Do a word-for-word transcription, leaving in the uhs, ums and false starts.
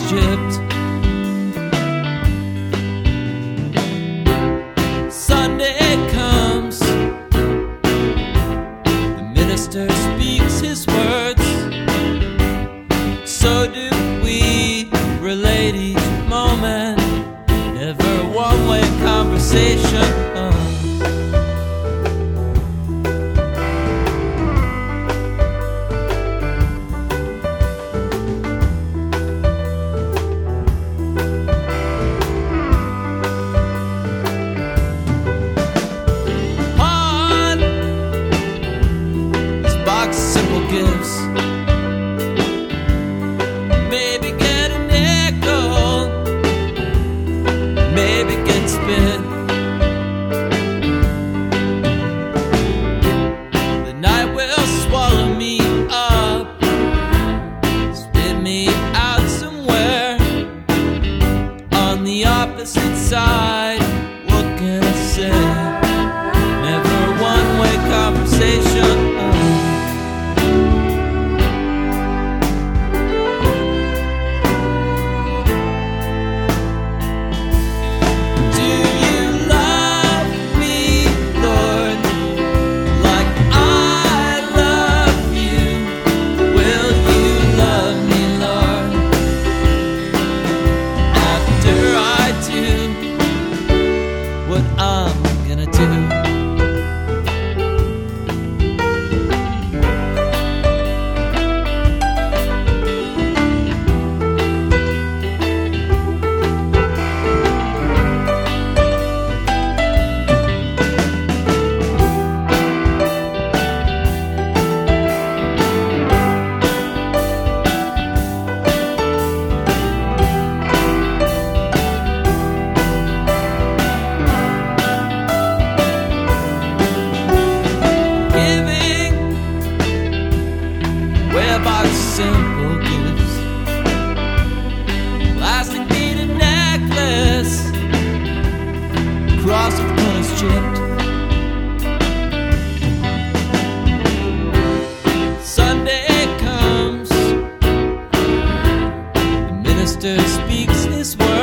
chipped. Sunday comes, the minister speaks his words. So do we relate each moment, never one-way conversation. uh. Simple gifts, maybe get a nickel, maybe get spit. The night will swallow me up, spit me out somewhere on the opposite side. What can I say? Never one-way conversation. uh. What I'm gonna do. About simple gifts, plastic beaded necklace, cross with colors chipped. Sunday comes, the minister speaks his word.